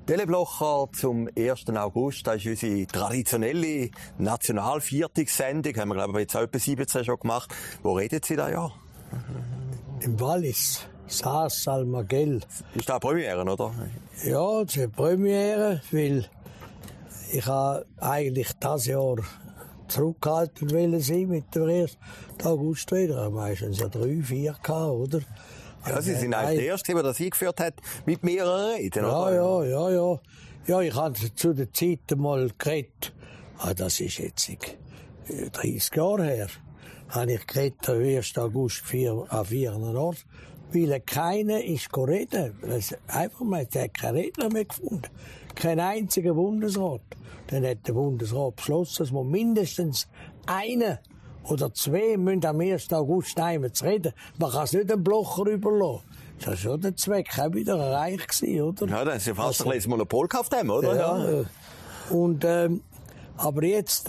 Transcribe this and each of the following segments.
Teleblocher zum 1. August, das ist unsere traditionelle Nationalviertagssendung, haben wir glaube ich jetzt etwa 17 schon gemacht. Wo reden Sie da ja? Im Wallis, Saas-Salmagell. Ist das eine Premiere, oder? Ja, das ist eine Premiere, weil ich eigentlich dieses Jahr zurückgehalten sein mit dem 1. August wieder. Meistens ja 3, 4 gehabt, oder? Ja, Sie sind eigentlich der Erste, der das eingeführt hat, mit mehreren Reden, oder? Ja. Ja, ich habe zu der Zeit einmal geredet. Das ist jetzt 30 Jahre her. Habe ich geredet, am 1. August an 4 Ort. Weil keiner ist reden. Man hat keinen Redner mehr gefunden. Kein einziger Bundesrat. Dann hat der Bundesrat beschlossen, dass man mindestens einen oder 2 müssen am 1. August einmal zu reden. Man kann es nicht dem Blocher überlassen. Das war schon der Zweck auch wieder erreicht gewesen, oder? Ja, dann ist ja fast ein kleines Monopol gehabt, oder? Ja. Und, aber jetzt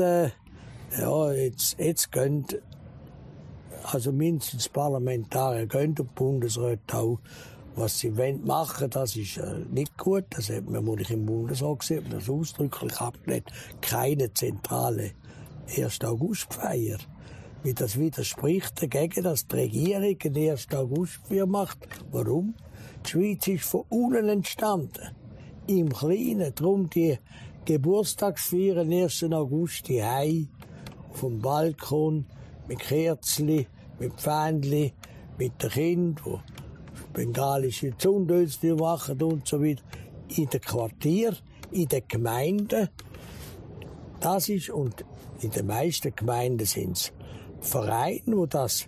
gehen, also mindestens Parlamentarier gehen und Bundesräte auch, was sie machen wollen, das ist nicht gut. Das hat man wohl im Bundesrat gesehen, das ausdrücklich abgelehnt. Keine zentrale 1. August-Feier. Wie das widerspricht dagegen, dass die Regierung den 1. August macht. Warum? Die Schweiz ist von unten entstanden. Im Kleinen. Darum die Geburtstagsfeier am 1. August, die Hei, vom Balkon, mit Kerzli, mit Pfändli, mit den Kindern, die bengalische Zundölzli machen und so weiter. In den Quartieren, in den Gemeinden. Das ist, und in den meisten Gemeinden sind es Vereine, die das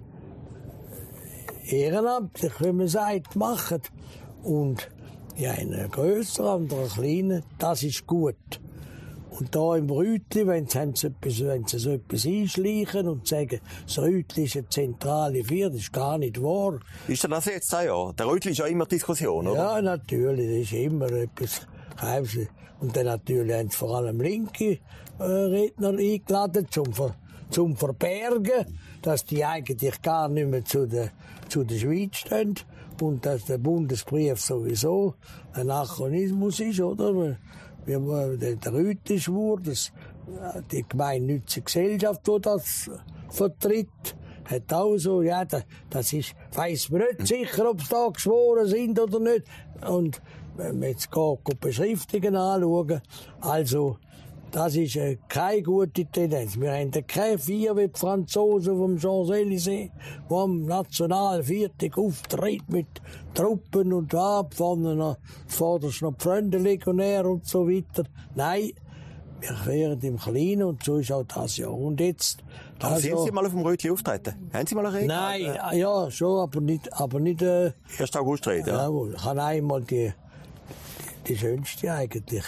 ehrenamtlich, wie man sagt, machen. Und ja, in einer grösseren oder einer kleinen, das ist gut. Und da im Rütli, wenn sie so etwas einschleichen und sagen, das Rütli ist eine zentrale Feier, das ist gar nicht wahr. Ist das jetzt ja? Der Rütli ist ja immer Diskussion, oder? Ja, natürlich, das ist immer etwas. Und dann natürlich haben sie vor allem linke Redner eingeladen, zum Verbergen, dass die eigentlich gar nicht mehr zu der Schweiz stehen und dass der Bundesbrief sowieso ein Anachronismus ist, oder? Der Rütli-Schwur, die gemeinnützige Gesellschaft, die das vertritt, hat auch so, ja, das ist, weiss man nicht sicher, ob sie da geschworen sind oder nicht. Und wenn man jetzt geht Beschriftungen anschauen, also, das ist keine gute Tendenz. Wir haben keine Feier wie die Franzosen vom Champs-Élysées, die am Nationalviertag auftritt mit Truppen und Abfahren, vorderst noch die Freunde-Legionär und so weiter. Nein, wir feiern im Kleinen und so ist auch das Jahr. Und jetzt... Aber sind Sie mal auf dem Rütli auftreten? Haben Sie mal eine Rede? Nein, ja, schon, aber nicht 1. August Rede, ja. Jawohl, ich habe einmal die schönste eigentlich.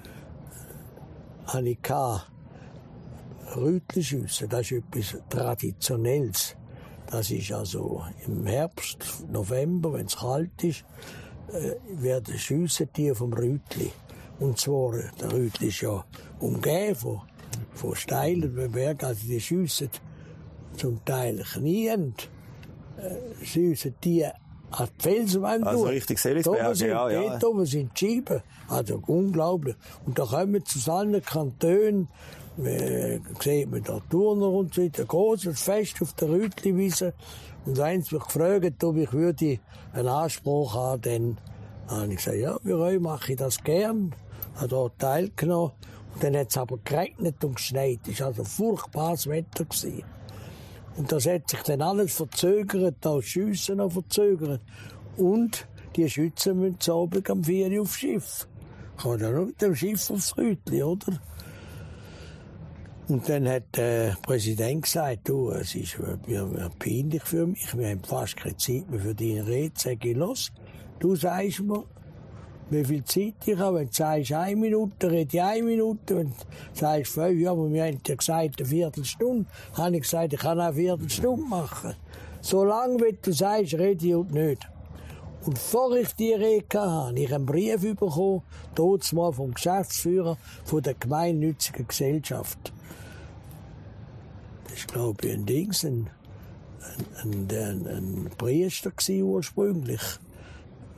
Habe ich Rütli-Schiessen, das ist etwas Traditionelles. Das ist also im Herbst, November, wenn es kalt ist, werden Schiessentiere vom Rütli. Und zwar, der Rütli ist ja umgeben von steilen Bergen, also die schiessen zum Teil kniend, schiessen die an die Felswand also durch. Richtig Seelisberg, ja. Dort oben sind die Scheiben. Also unglaublich. Und da kommen zu allen Kantonen, sieht man da Turner und so weiter, ein großes Fest auf der Rütliwiese. Und eins mich gefragt, ob ich einen Anspruch haben, dann habe ich gesagt, ja, bei euch mache ich das gern. Habe da teilgenommen. Und dann hat es aber geregnet und geschneit. Es war also furchtbares Wetter gewesen. Und das hat sich dann alles verzögert, auch das Schiessen noch verzögert. Und die Schützen müssen zu Abend am 4 Uhr aufs Schiff. Ich kann ja nur mit dem Schiff aufs Rütli, oder? Und dann hat der Präsident gesagt, du, es ist peinlich für mich, wir haben fast keine Zeit mehr für deine Rede. Sag ich, los, du sagst mir, wie viel Zeit ich habe. Wenn du sagst 1 Minute, rede ich 1 Minute. Wenn du sagst 5, ja, aber wir haben dir gesagt, eine Viertelstunde. Habe ich gesagt, ich kann auch eine Viertelstunde machen. Solange, wie du sagst, rede ich und nicht. Und bevor ich die Rede hatte, habe ich einen Brief bekommen, dort mal vom Geschäftsführer von der gemeinnützigen Gesellschaft. Das war, glaube ich, ein Priester ursprünglich.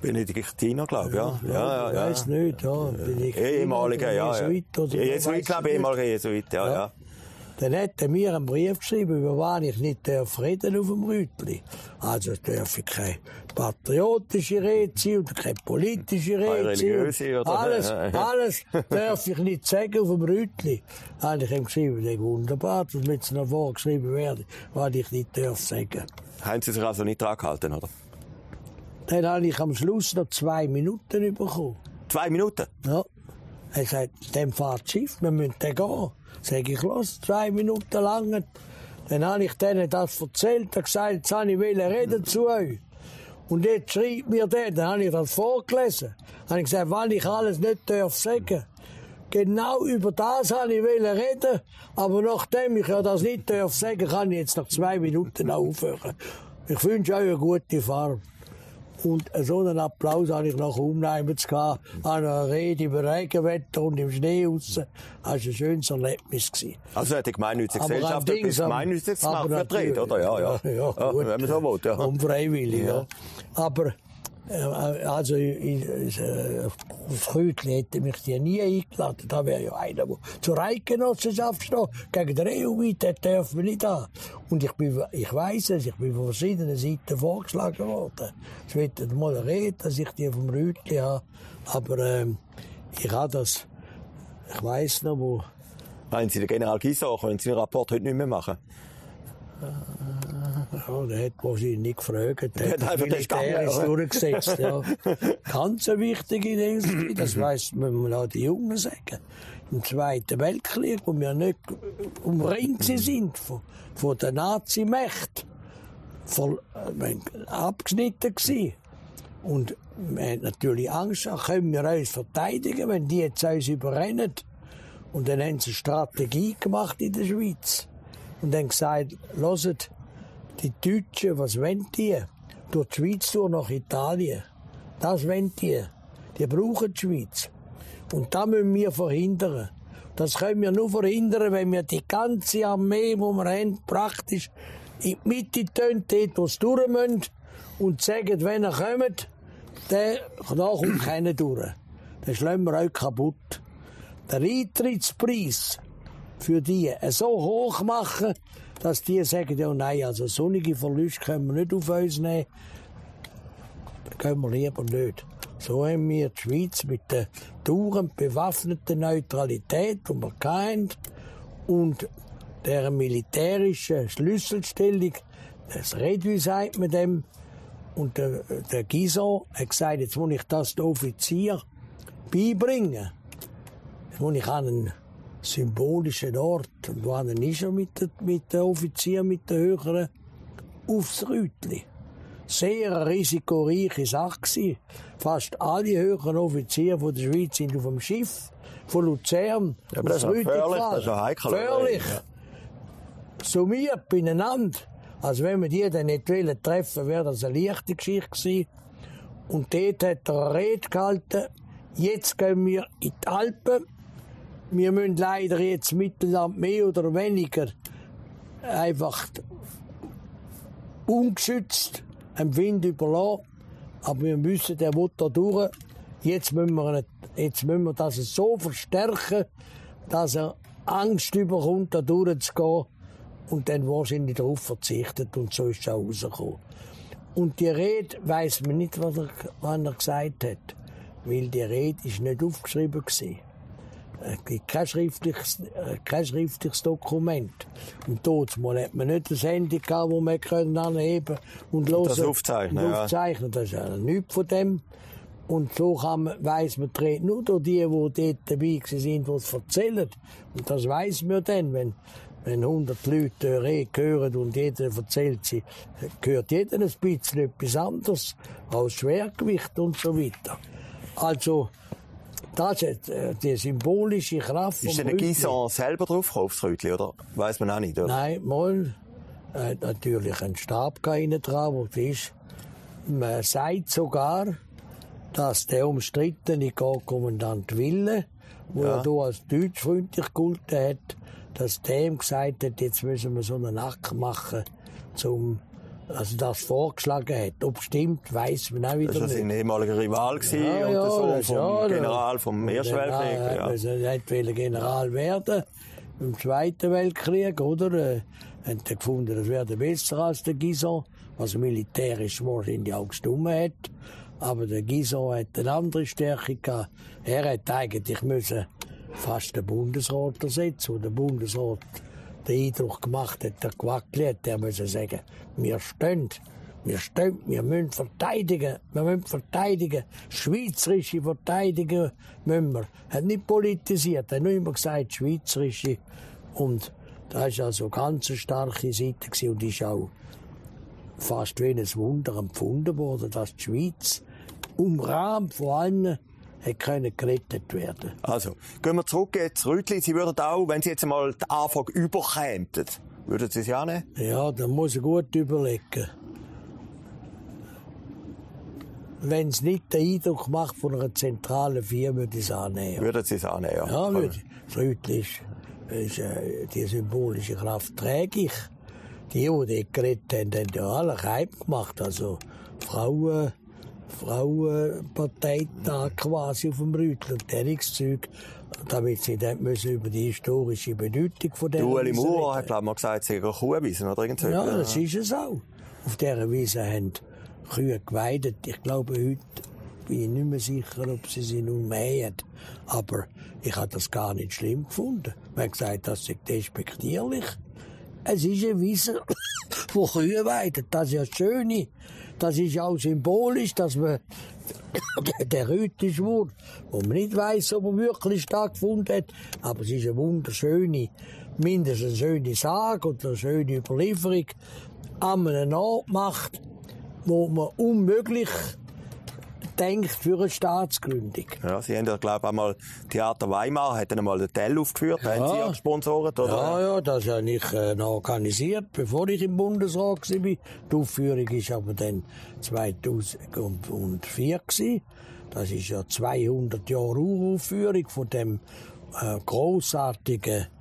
Benediktiner, glaube ich, ja. Ich weiss nicht, ja. Ehemaliger, ja. Jesuit, glaube ich, ehemaliger Jesuit, ja. Dann hat er mir einen Brief geschrieben, über was ich nicht reden auf dem Rütli. Also es darf keine patriotische Rede sein und keine politische Rede sein. Alles darf ich nicht sagen auf dem Rütli. Dann habe ich ihm geschrieben, das ist wunderbar, das müsste noch vorgeschrieben werden, was ich nicht sagen darf. Haben Sie sich also nicht dran gehalten, oder? Dann habe ich am Schluss noch 2 Minuten bekommen. 2 Minuten? Ja. Er sagt, dem fährt das Schiff, wir müssen dann gehen. Sag ich, los, 2 Minuten lang. Dann habe ich denen das erzählt, er gesagt, jetzt habe ich reden zu euch. Und jetzt schreibt mir der, dann habe ich das vorgelesen. Dann habe ich gesagt, wann ich alles nicht sagen darf. Genau über das habe ich reden, aber nachdem ich ja das nicht sagen darf, kann ich jetzt nach 2 Minuten aufhören. Ich wünsche euch eine gute Fahrt. Und so einen Applaus hatte ich nach Umnehmens gehabt, an einer Rede über Regenwetter und im Schnee raus. Das war ein schönes Erlebnis. Also hat die gemeinnützige Gesellschaft etwas Gemeinnütziges gemacht für die Rede, oder? Ja, gut. Wenn man so will, ja. Unfreiwillig, ja. Aber, also, das Rütli hätte mich die nie eingeladen. Da wäre ja einer, der zur Eidgenossenschaft steht. Gegen den EU-Weit, der darf man nicht an. Und ich weiss es, ich bin von verschiedenen Seiten vorgeschlagen worden. Es wird mal eine Rede, dass ich die vom Rütli habe. Aber ich habe das, ich weiss noch, wo... Meinen Sie, der General Guizot, können Sie den Rapport heute nicht mehr machen? Ja, der hat wahrscheinlich nicht gefragt. Der hat einfach militärisch durchgesetzt. Ja. Ganz eine wichtige Idee, das müssen wir auch die Jungen sagen. Im Zweiten Weltkrieg, wo wir nicht umringt sind von der Nazi-Mächte, abgeschnitten gewesen. Und wir hatten natürlich Angst, können wir uns verteidigen, wenn die jetzt uns überrennen. Und dann haben sie eine Strategie gemacht in der Schweiz. Und dann gesagt, hört, die Deutschen, was wollen die? Durch die Schweiz durch nach Italien. Das wollen die. Die brauchen die Schweiz. Und das müssen wir verhindern. Das können wir nur verhindern, wenn wir die ganze Armee, die wir haben, praktisch in die Mitte tun, dort, wo sie durch müssen, und sagen, wenn er kommt, der kommt keiner durch. Dann schlagen wir auch kaputt. Der Eintrittspreis für die so hoch machen, dass die sagen, ja nein, also sonnige Verluste können wir nicht auf uns nehmen. Das können wir lieber nicht. So haben wir die Schweiz mit der dauernd bewaffneten Neutralität, die wir kennen, und der militärischen Schlüsselstellung, das Redui sagt man dem, und der Guizot hat gesagt, jetzt muss ich das den Offizier beibringen. Jetzt muss ich an einen symbolischen Ort, und wo ist er mit den Offizieren, mit den Höheren, aufs Rütli. Sehr eine risikoreiche Sache gewesen. Fast alle höheren Offiziere von der Schweiz sind auf dem Schiff von Luzern aufs Rütli gefahren. Das ist heikel. Gefährlich. Ja. Summiert beieinander. Also wenn wir die dann nicht treffen, wäre das eine leichte Geschichte gewesen. Und dort hat er eine Rede gehalten. Jetzt gehen wir in die Alpen. Wir müssen leider jetzt Mittelland mehr oder weniger einfach ungeschützt dem Wind überlassen. Aber wir müssen den Motor durch. Jetzt müssen wir das so verstärken, dass er Angst überkommt, da durchzugehen und dann wahrscheinlich darauf verzichtet. Und so ist es auch rausgekommen. Und die Rede weiss man nicht, was er gesagt hat. Weil die Rede ist nicht aufgeschrieben war. Es gibt kein schriftliches Dokument. Und dort hat man nicht das Handy gehabt, das man anheben und hören. Das aufzeichnen. Das ist ja nichts von dem. Und so weiss man die Rede nur durch die dort dabei sind, die es erzählen. Und das weiss man dann, wenn 100 Leute eine Rede hören und jeder erzählt sie, hört jeder ein bisschen etwas anderes, als Schwergewicht und so weiter. Also, das ist die symbolische Kraft. Ist der Guizot selber drauf aufs Rütli, oder? Weiss man auch nicht, oder? Nein, mal. Er hat natürlich einen Stab innen dran, wo das ist. Man sagt sogar, dass der umstrittene Kommandant Wille, der ja hier als deutschfreundlich gegolten hat, dass der ihm gesagt hat, jetzt müssen wir so einen Akt machen, um also das vorgeschlagen hat. Ob stimmt, weiss man auch wieder nicht. Das war sein ehemaliger Rival und vom General vom Ersten Weltkrieg. Ja. Also er wollte General werden im Zweiten Weltkrieg, oder? Haben dann gefunden, das wäre besser als der Guison, was militärisch wahrscheinlich auch gestimmt hat. Aber der Guison hat eine andere Stärke gehabt. Er hätte eigentlich müssen fast den Bundesrat ersetzen, wo der Bundesrat den Eindruck gemacht hat, der gewackelt hat, der müsse sagen, wir stehen, wir müssen verteidigen, schweizerische Verteidigung müssen wir. Er hat nicht politisiert, er hat nur immer gesagt, schweizerische. Und das war also eine ganz starke Seite gewesen und ist auch fast wie ein Wunder empfunden worden, dass die Schweiz umrahmt von allen können gerettet werden. Also, gehen wir zurück jetzt, Rütli. Sie würden auch, wenn Sie jetzt einmal die Anfrage überkämen, würden Sie sie annehmen? Ja, dann muss ich gut überlegen. Wenn es nicht den Eindruck macht von einer zentralen Firma, würde ich es annehmen. Würden Sie es annehmen, ja? Ja, würde ich. Rütli ist die symbolische Kraft träge ich. Die geredet haben, haben ja alle Heim gemacht. Also Frauenparteitag quasi auf dem Rütli und Zeug, damit sie dann über die historische Bedeutung von der Ueli Maurer hat, glaube ich, mal gesagt, sie haben Kuhwiesen oder irgend so. Ja, das ist es auch. Auf dieser Wiese haben Kühe geweidet. Ich glaube, heute bin ich nicht mehr sicher, ob sie nun mähen. Aber ich habe das gar nicht schlimm gefunden. Man hat gesagt, das ist despektierlich. Es ist eine Wiese, wo Kühe weiden. Das ist ja das Schöne. Das ist auch symbolisch, dass man der Rütli-Schwur, wo man nicht weiss, ob er wirklich stattgefunden hat, aber es ist eine wunderschöne, mindestens eine schöne Sage oder eine schöne Überlieferung an einem Ort macht, wo man unmöglich denkt für eine Staatsgründung. Ja, Sie haben ja, glaube ich, einmal Theater Weimar, hat dann einmal den Tell aufgeführt, haben Sie ja gesponsert, oder? Ja, das habe ich noch organisiert, bevor ich im Bundesrat war. Die Aufführung war aber dann 2004 gewesen. Das ist ja 200 Jahre Uraufführung von dem grossartigen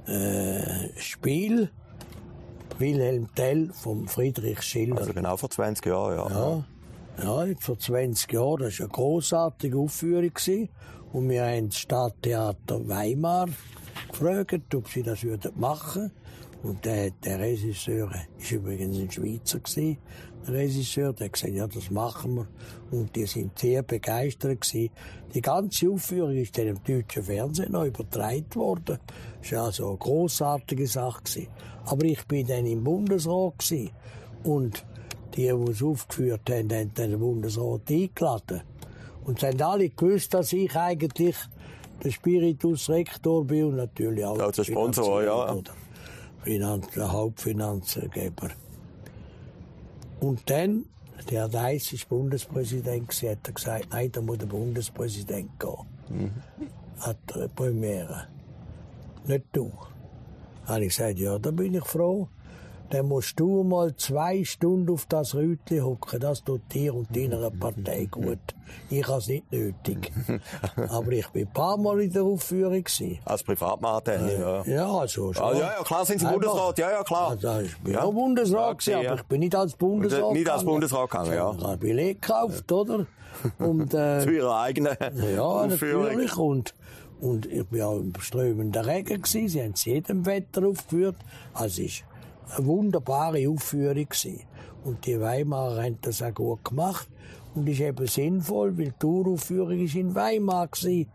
Spiel Wilhelm Tell vom Friedrich Schiller. Also genau vor 20 Jahren, ja. Ja, vor 20 Jahren. Das war eine grossartige Aufführung. Und wir haben das Stadttheater Weimar gefragt, ob sie das machen würden. Und der Regisseur war übrigens ein Schweizer. Der Regisseur, der hat gesagt, ja, das machen wir. Und die sind sehr begeistert gewesen. Die ganze Aufführung ist dann im deutschen Fernsehen noch übertragen worden. Das war also eine grossartige Sache gewesen. Aber ich bin dann im Bundesrat gewesen. Und die es aufgeführt haben, haben den Bundesrat eingeladen. Und sie haben alle gewusst, dass ich eigentlich der Spiritus Rector bin und natürlich auch der Sponsor, ja. Der Hauptfinanzgeber. Und dann, der Deiss war Bundespräsident, hat gesagt, nein, da muss der Bundespräsident gehen. Hat er Premiere. Nicht du. Da habe ich gesagt, ja, da bin ich froh. Dann musst du mal 2 Stunden auf das Rütli hocken. Das tut dir und deiner Partei gut. Ich habe es nicht nötig. Aber ich war ein paar Mal in der Aufführung. Als Privatmann, ja. Ja, also schon. Ja, klar sind Sie Bundesrat, ja, klar. Also, ich bin auch Bundesrat, ja, aber ich bin nicht als Bundesrat nicht als Bundesrat gegangen, ja. Ich habe ein Billett gekauft, oder? Und, zu Ihrer eigenen Aufführung. Natürlich. Und ich war auch im strömenden Regen. Sie haben es jedem Wetter aufgeführt. Also es war eine wunderbare Aufführung. Und die Weimarer haben das auch gut gemacht. Und das ist eben sinnvoll, weil die Uraufführung war in Weimar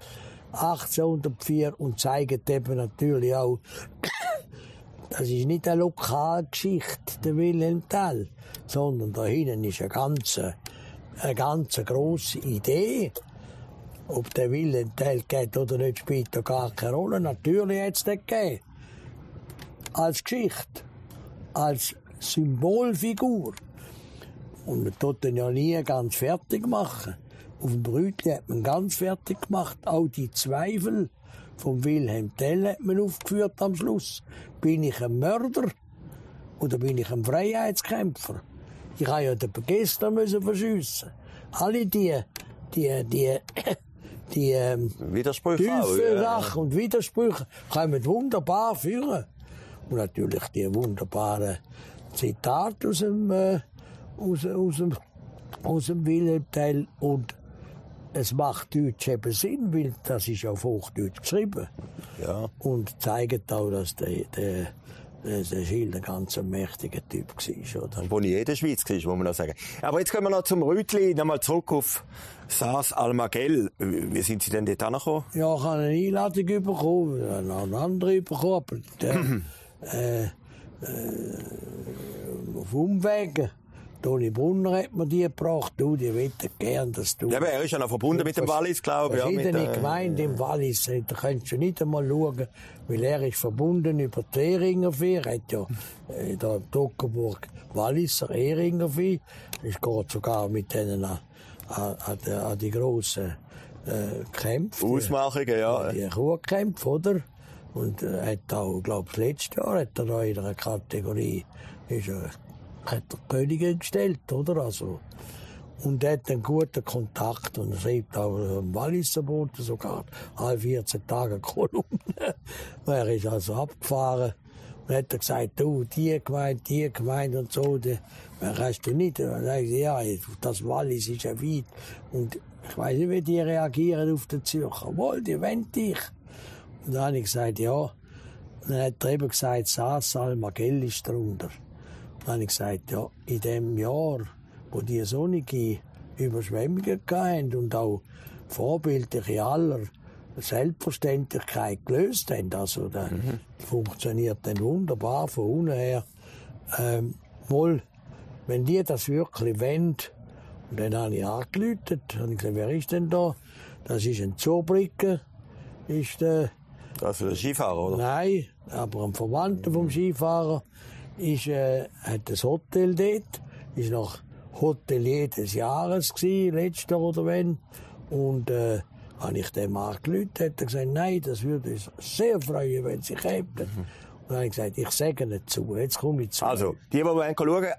1804 und zeigt eben natürlich auch, das ist nicht eine Lokalgeschichte, der Wilhelm Tell, sondern da hinten ist eine ganz grosse Idee. Ob der Wilhelm Tell geht oder nicht, spielt da gar keine Rolle. Natürlich hat es das gegeben. Als Geschichte. Als Symbolfigur. Und man tut den ja nie ganz fertig machen. Auf dem Rütli hat man ganz fertig gemacht. Auch die Zweifel von Wilhelm Tell hat man aufgeführt am Schluss. Bin ich ein Mörder oder bin ich ein Freiheitskämpfer? Ich habe ja den gestern verschiessen. Alle die Widersprüche Sachen und Widersprüche können wunderbar führen. Und natürlich die wunderbaren Zitat aus dem Wilhelm Tell und es macht Deutsch eben Sinn, weil das ist auf Hochdeutsch geschrieben. Ja. Und zeigt auch, dass der Schild ein ganz mächtiger Typ war. Oder? Wo nicht in der Schweiz war, muss man noch sagen. Aber jetzt kommen wir noch zum Rütli, nochmal zurück auf Saas Almagell. Wie sind Sie denn dort angekommen? Ja, ich habe eine Einladung bekommen, noch eine andere bekommen, aber auf Umwegen. Toni Brunner hat mir die gebracht, die wollten gern, dass du... Ja, aber er ist ja noch verbunden mit dem Wallis, glaube ich. Verschiedene Gemeinden im Wallis, da könntest du nicht einmal schauen, weil er ist verbunden über die Ehringervieh, er hat ja da in Toggenburg Walliser Ehringervieh, es geht sogar mit denen an die grossen Kämpfe. Ausmachungen, ja. Die Kuhkämpfe, oder? Und hat auch, glaube ich, letztes Jahr hat er da in einer Kategorie hat er Königin gestellt, oder? Also, und er hat einen guten Kontakt und er schreibt auch im Walliser Boden sogar alle 14 Tage eine Kolumne. Er ist also abgefahren und hat gesagt, du, die Gemeinde und so, kannst du nicht. Und dann sage ich, ja, das Wallis ist ja weit. Und ich weiss nicht, wie die reagieren auf den Zürcher. Wohl, die wollen dich. Und dann habe ich gesagt, ja. Und dann hat er eben gesagt, Saas Almagell ist drunter. Dann habe ich gesagt, ja, in dem Jahr, wo die sonnige Überschwemmungen hatten und auch vorbildlich aller Selbstverständlichkeit gelöst haben, also das funktioniert dann wunderbar von unten her. Wohl, wenn die das wirklich wollen, und dann habe ich angerufen, und ich gesagt, wer ist denn da? Das ist ein Zurbrücken, ist der... Also der Skifahrer, oder? Nein, aber ein Verwandter vom Skifahrer. Hat ein Hotel dort, ist noch Hotelier des Jahres gewesen, letztes Jahr oder wenn. Und habe ich dem angerufen, hat er gesagt, nein, das würde uns sehr freuen, wenn Sie kämen. Und dann habe ich gesagt, ich sage nicht zu, jetzt komme ich zu. Also, die schauen,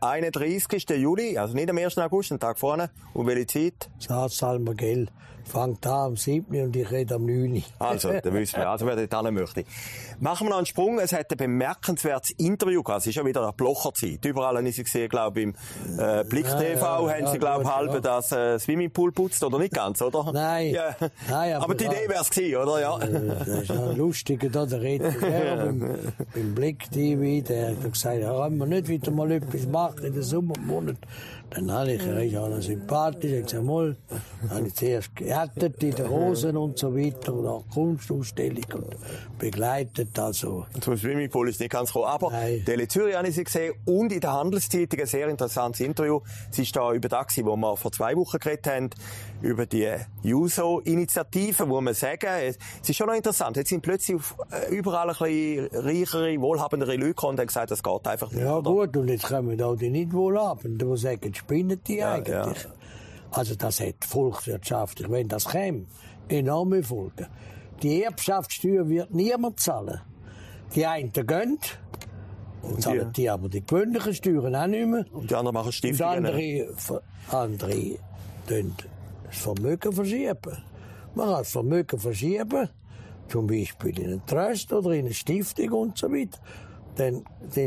31. Juli, also nicht am 1. August, einen Tag vorne. Und welche Zeit? Saas Almagell fängt an am 7. und ich rede am 9. Also, da wissen wir, also wer dort hin möchte. Machen wir noch einen Sprung. Es hat ein bemerkenswertes Interview gehabt. Es ist ja wieder eine Blocherzeit. Überall haben Sie gesehen, glaube ich, im Blick TV haben Sie, glaube ich, halb das Swimmingpool putzt, oder nicht ganz, oder? Nein. Ja. Nein, aber die Idee wäre es gewesen, oder? Ja. Das ist ja lustig, da der Redner beim Blick TV, der hat gesagt, ja, wenn wir nicht wieder mal etwas machen in den Sommermonaten, dann habe ich, er ist auch noch sympathisch, ich gesagt, mal, dann habe ich zuerst geerdet in den Rosen und so weiter und auch Kunstausstellung und begleitet, also. Zum Swimmingpool ist nicht ganz gekommen, aber Tele Zürich habe ich sie gesehen und in der Handelszeitung ein sehr interessantes Interview. Sie ist da über das, wo wir vor 2 Wochen geredet haben, über die Juso-Initiative, wo man sagen, es ist schon noch interessant, jetzt sind plötzlich überall ein bisschen reichere, wohlhabendere Leute gekommen und haben gesagt, das geht einfach nicht. Ja oder? gut, und jetzt kommen auch die nicht wohlhabenden, die sagen, spinnen die eigentlich. Ja. Also das hat volkswirtschaftlich, wenn das käme, enorme Folgen. Die Erbschaftssteuer wird niemand zahlen. Die einen gehen, und zahlen die aber die gewöhnlichen Steuern auch nicht mehr. Und die anderen machen Stiftungen. Und andere tun das Vermögen verschieben. Man kann das Vermögen verschieben, zum Beispiel in einen Trust oder in eine Stiftung und so weiter. Dann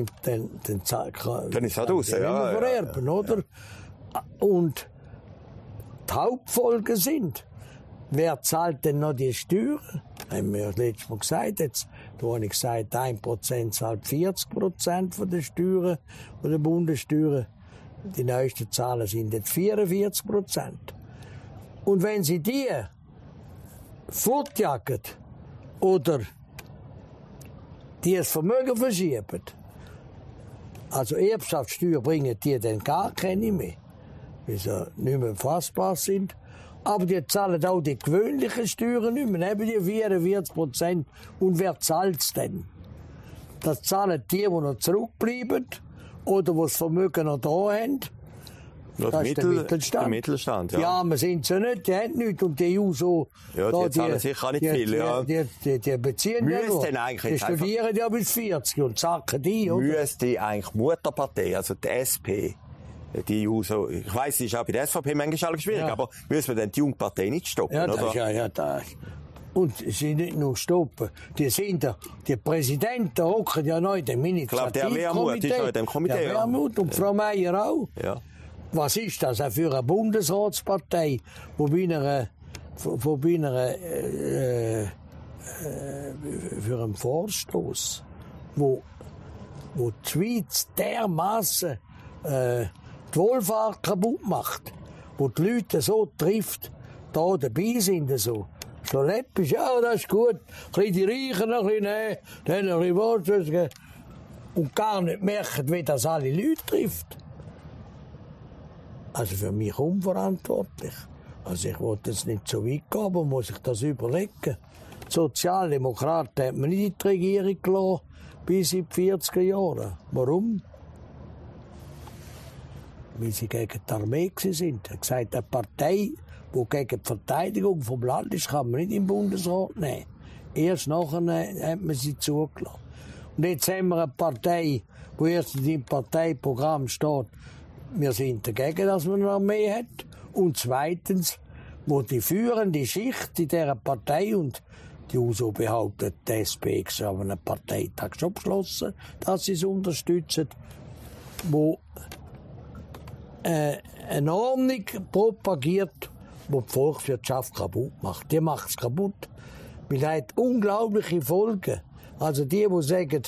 ist das raus, ja. Vererben, oder? Und die Hauptfolgen sind, wer zahlt denn noch die Steuern? Haben wir letztes Mal gesagt, jetzt, da habe ich gesagt, 1% zahlt 40% von den Steuern, von den Bundessteuern. Die neuesten Zahlen sind jetzt 44%. Und wenn Sie die fortjagen oder die das Vermögen verschieben, also Erbschaftssteuer bringen die dann gar keine mehr, weil sie nicht mehr fassbar sind. Aber die zahlen auch die gewöhnlichen Steuern nicht mehr, eben die 44%. Und wer zahlt es denn? Das zahlen die noch zurückbleiben oder die das Vermögen noch da haben. Das ist der Mittelstand. Der Mittelstand, ja. Die Armen sind sie nicht, die haben nichts. Und die Juso... Ja, die zahlen sicher auch nicht viel, ja. Die beziehen ja nur. Die studieren ja bis 40 und zacken die, oder? Müsste eigentlich Mutterpartei, also die SP, die Juso, ich weiss, es ist auch bei der SVP manchmal schwierig, aber müssen wir dann die Jungpartei nicht stoppen, ja, oder? Ja, das Und sie sind nicht nur stoppen. Die Präsidenten hocken ja noch in dem Initiativkomitee. Der Wermuth ist noch in dem Komitee. Der Wermuth und Frau Meier auch. Ja. Was ist das auch für eine Bundesratspartei, wo für einen Vorstoß, wo die Schweiz dermaßen die Wohlfahrt kaputt macht, wo die Leute so trifft, da dabei sind so. So läppisch, ja, das ist gut. Ein bisschen die Reichen ein bisschen nehmen, dann ein bisschen Wurzeln. Und gar nicht merken, wie das alle Leute trifft. Also für mich unverantwortlich. Also ich wollte es nicht so weit gehen, aber muss ich das überlegen. Die Sozialdemokraten haben mir nicht in die Regierung gelassen, bis in die 40er Jahren. Warum? Weil sie gegen die Armee sind. Er hat gesagt, eine Partei, die gegen die Verteidigung vom Land ist, kann man nicht im Bundesrat nehmen. Erst nachher hat man sie zugelassen. Und jetzt haben wir eine Partei, wo erstens im Parteiprogramm steht, wir sind dagegen, dass man eine Armee hat. Und zweitens, wo die führende Schicht in dieser Partei, und die USO behauptet, die SP habe einen Parteitag schon beschlossen, dass sie es unterstützen, wo eine Ordnung propagiert, die die Volkswirtschaft kaputt macht. Die macht es kaputt. Weil es hat unglaubliche Folgen. Also die sagen,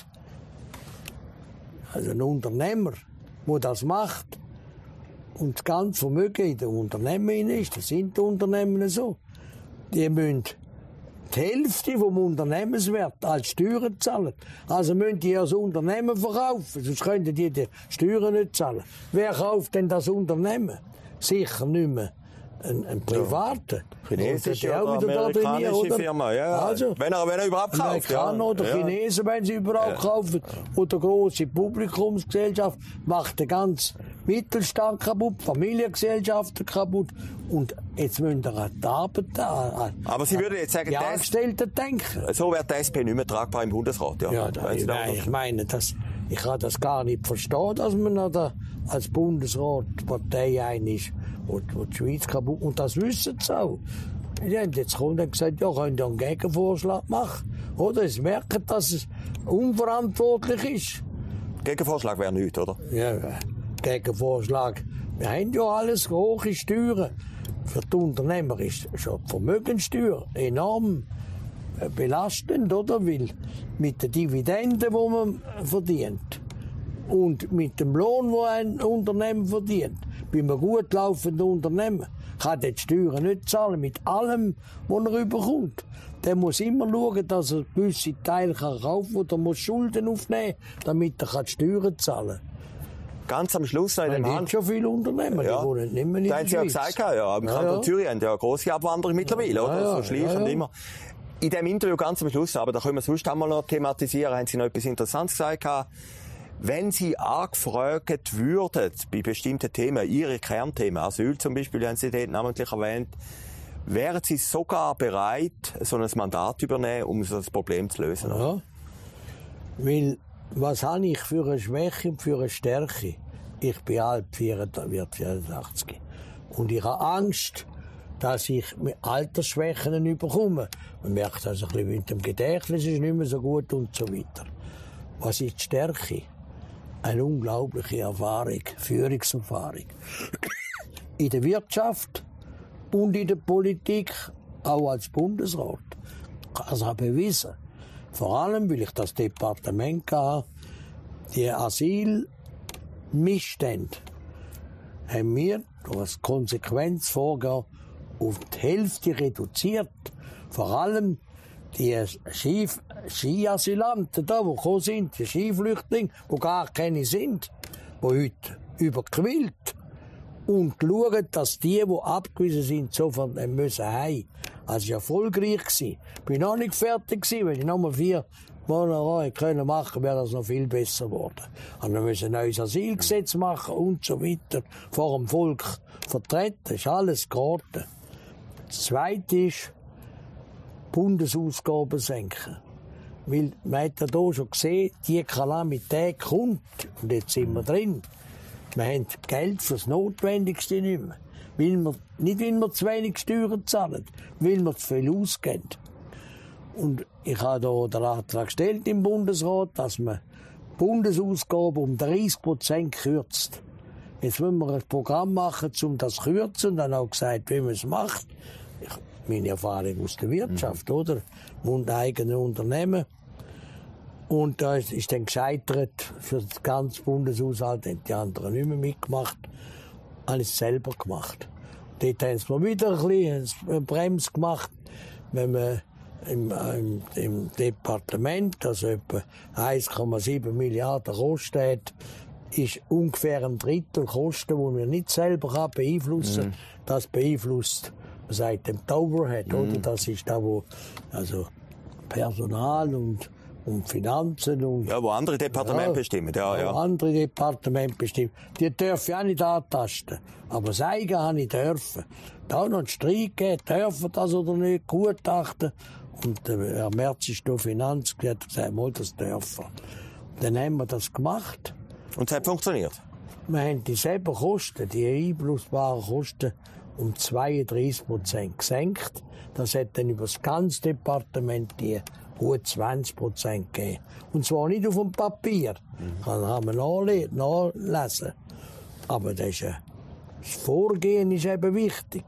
also ein Unternehmer, der das macht und das ganze Vermögen in den Unternehmen ist, das sind die Unternehmen so, die müssen die Hälfte vom Unternehmenswert als Steuern zahlen. Also müssen die das Unternehmen verkaufen, sonst können die Steuern nicht zahlen. Wer kauft denn das Unternehmen? Sicher nicht mehr ein Privater. Chinesische oder amerikanische Firma, ja. Also, wenn er überhaupt kauft. Amerikaner oder Chinesen, wenn sie überhaupt kaufen. Oder grosse Publikumsgesellschaft macht den ganzen Mittelstand kaputt, Familiengesellschaften kaputt. Und jetzt müssen wir an die Arbeit aber Sie würden jetzt sagen, die Angestellten denken. So wird die SP nicht mehr tragbar im Bundesrat. Nein, ich meine, ich kann das gar nicht verstehen, dass man als Bundesrat die Partei ein ist, die die Schweiz kaputt. Und das wissen sie auch. Die haben jetzt gekommen und gesagt, ja, könnt ihr einen Gegenvorschlag machen. Oder sie merken, dass es unverantwortlich ist. Gegenvorschlag wäre nichts, oder? Ja, Gegenvorschlag. Wir haben ja alles hohe Steuern. Für die Unternehmer ist schon die Vermögenssteuer enorm belastend, oder? Weil mit den Dividenden, die man verdient, und mit dem Lohn, den ein Unternehmen verdient, bei einem gut laufenden Unternehmen, kann er die Steuern nicht zahlen, mit allem, was er überkommt. Der muss immer schauen, dass er gewisse Teile kaufen kann, oder muss Schulden aufnehmen, damit er die Steuern zahlen kann. Ganz am Schluss noch in dem Hand. Schon viele Unternehmer, die wohnen nicht mehr in der Schweiz. Da haben Sie ja gesagt, ja, im Kanton Zürich haben ja eine grosse Abwanderung mittlerweile, oder? So schleichend immer. In dem Interview ganz am Schluss, aber da können wir sonst einmal noch thematisieren, haben Sie noch etwas Interessantes gesagt. Wenn Sie angefragt würden, bei bestimmten Themen, Ihre Kernthemen, Asyl zum Beispiel, haben Sie dort namentlich erwähnt, wären Sie sogar bereit, so ein Mandat zu übernehmen, um das Problem zu lösen? Ja, weil, was habe ich für eine Schwäche und für eine Stärke? Ich bin alt, 84. Und ich habe Angst, dass ich mit Altersschwächen bekomme. Man merkt also ein bisschen mit dem Gedächtnis ist nicht mehr so gut und so weiter. Was ist die Stärke? Eine unglaubliche Erfahrung, Führungserfahrung. In der Wirtschaft und in der Politik, auch als Bundesrat. Das habe ich bewiesen. Vor allem, weil ich das Departement hatte, die Asylmissstände haben wir durch konsequentes Vorgehen auf die Hälfte reduziert. Vor allem die Skiasylanten, die gekommen sind, die Skiflüchtlinge, die gar keine sind, die heute überquillt. Und schauen, dass die abgewiesen sind, sofort müssen heim. Also, es war erfolgreich. Ich bin noch nicht fertig, weil ich noch mal 4 Monate können machen, wäre das noch viel besser geworden. Und dann müssen wir ein neues Asylgesetz machen und so weiter. Vor dem Volk vertreten, das ist alles geraten. Das Zweite ist, Bundesausgaben senken. Weil, man hat ja hier schon gesehen, die Kalamität kommt. Und jetzt sind wir drin. Wir haben Geld für das Notwendigste nicht mehr. Nicht, weil wir zu wenig Steuern zahlen, weil wir zu viel ausgeben. Und ich habe hier den Antrag gestellt im Bundesrat, dass man Bundesausgaben um 30% kürzt. Jetzt müssen wir ein Programm machen, um das zu kürzen. Und dann auch gesagt, wie man es macht. Meine Erfahrung aus der Wirtschaft, oder? Mundeigene Unternehmen. Und da ist dann gescheitert für das ganze Bundeshaushalt, haben die anderen nicht mehr mitgemacht. Habe ich es selber gemacht. Dort haben sie mir wieder ein bisschen eine Bremse gemacht, wenn man im Departement, also etwa 1,7 Milliarden kostet, ist ungefähr ein Drittel Kosten, die wir nicht selber beeinflussen kann. Das beeinflusst, man sagt, den Overhead, oder? Das ist da, wo also Personal und Finanzen und... Ja, wo andere Departemente bestimmen. Ja. Andere Departemente bestimmen. Die dürfen ich auch nicht antasten. Aber sagen habe ich dürfen. Da noch einen Streit gegeben, dürfen das oder nicht, Gutachten. Und der Herr Merz ist da Finanz, hat gesagt, mal, das dürfen. Dann haben wir das gemacht. Und es hat funktioniert? Wir haben dieselben Kosten, die einflussbaren Kosten, um 32% gesenkt. Das hat dann über das ganze Departement die gut 20% gegeben. Und zwar nicht auf dem Papier. Das kann man nachlesen. Aber das Vorgehen ist eben wichtig.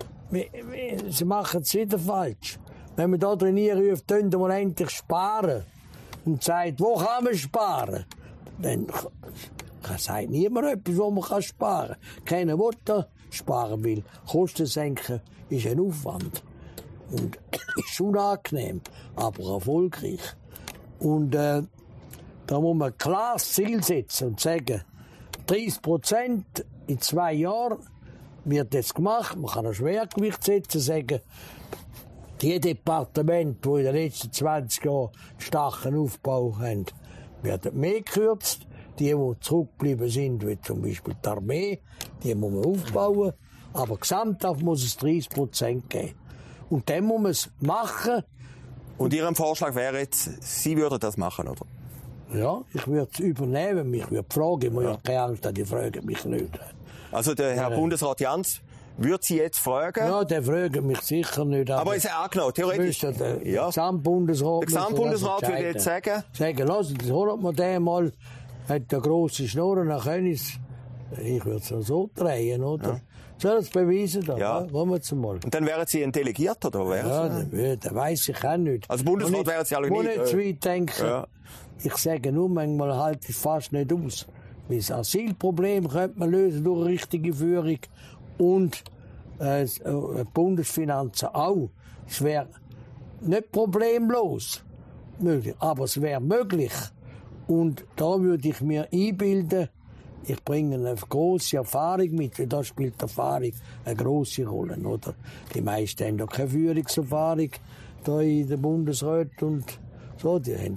Sie machen es wieder falsch. Wenn man da drin ruft, können wir endlich sparen. Und sagt, wo kann man sparen? Dann sagt niemand etwas, wo man sparen kann. Keiner will da sparen, weil Kosten senken ist ein Aufwand. Und ist unangenehm, aber erfolgreich. Und da muss man ein klares Ziel setzen und sagen, 30% in 2 Jahren wird jetzt gemacht. Man kann ein Schwergewicht setzen und sagen, die Departemente, die in den letzten 20 Jahren starken Aufbau haben, werden mehr gekürzt. Die zurückgeblieben sind, wie zum Beispiel die Armee, die muss man aufbauen. Aber gesamthaft muss es 30% geben. Und dann muss man es machen. Und Ihr Vorschlag wäre jetzt, Sie würden das machen, oder? Ja, ich würde es übernehmen. Mich würde fragen, ich muss ja keine Angst haben, die fragen mich nicht. Also der Herr Bundesrat Jans würde Sie jetzt fragen? Ja, der fragt mich sicher nicht. Aber ist ja angenommen, theoretisch. Der Gesamtbundesrat würde jetzt sagen? Sagen, lassen Sie, holen wir den mal, hat eine grosse Schnur, dann können ich würde es noch so drehen, oder? Ja. Soll es beweisen da? Ja. Wollen wir mal. Und dann wären Sie ein Delegierter, oder? Ja, das weiss ich auch nicht. Also Bundesrat wären Sie alle nicht. Ich muss nicht zu weit denken. Ja. Ich sage nur, manchmal halte ich fast nicht aus. Weil das Asylproblem könnte man lösen durch eine richtige Führung und Bundesfinanzen auch. Es wäre nicht problemlos möglich, aber es wäre möglich. Und da würde ich mir einbilden, ich bringe eine grosse Erfahrung mit, weil da spielt Erfahrung eine grosse Rolle, oder? Die meisten haben ja keine Führungserfahrung da in den Bundesräten und so, die haben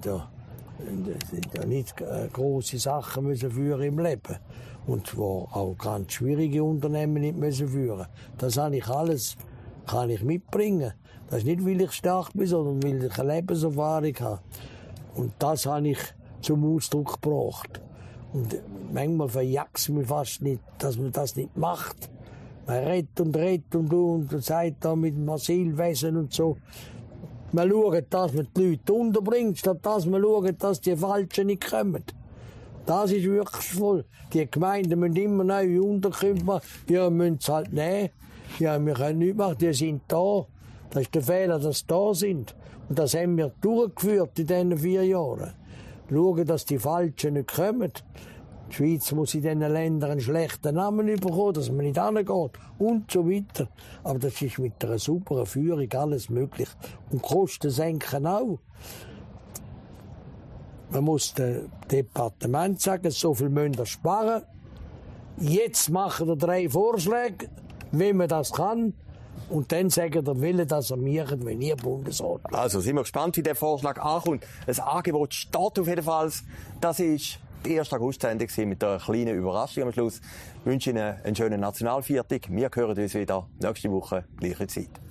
ja nicht grosse Sachen müssen führen im Leben. Und zwar auch ganz schwierige Unternehmen nicht müssen führen. Das habe ich alles, kann ich mitbringen. Das ist nicht, weil ich stark bin, sondern weil ich eine Lebenserfahrung habe. Und das habe ich zum Ausdruck gebracht. Und manchmal verjagt es mich fast nicht, dass man das nicht macht. Man redet und sagt da mit dem Asylwesen und so. Man schaut, dass man die Leute unterbringt, statt dass man schaut, dass die Falschen nicht kommen. Das ist wirklich voll. Die Gemeinden müssen immer neue Unterkünfte machen. Ja, müssen es halt nehmen. Ja, wir können nichts machen, die sind da. Das ist der Fehler, dass sie da sind. Und das haben wir durchgeführt in diesen 4 Jahren. Schauen, dass die Falschen nicht kommen. Die Schweiz muss in diesen Ländern einen schlechten Namen bekommen, dass man nicht hingeht und so weiter. Aber das ist mit einer sauberen Führung alles möglich. Und Kosten senken auch. Man muss dem Departement sagen, so viel müssen wir sparen. Jetzt machen wir 3 Vorschläge, wie man das kann. Und dann sagen der Wille, dass er macht, wenn ihr Bundesrat. Also sind wir gespannt, wie der Vorschlag ankommt. Das Angebot steht auf jeden Fall. Das ist die erste August-Sendung mit einer kleinen Überraschung am Schluss. Ich wünsche Ihnen einen schönen Nationalviertag. Wir hören uns wieder nächste Woche, gleiche Zeit.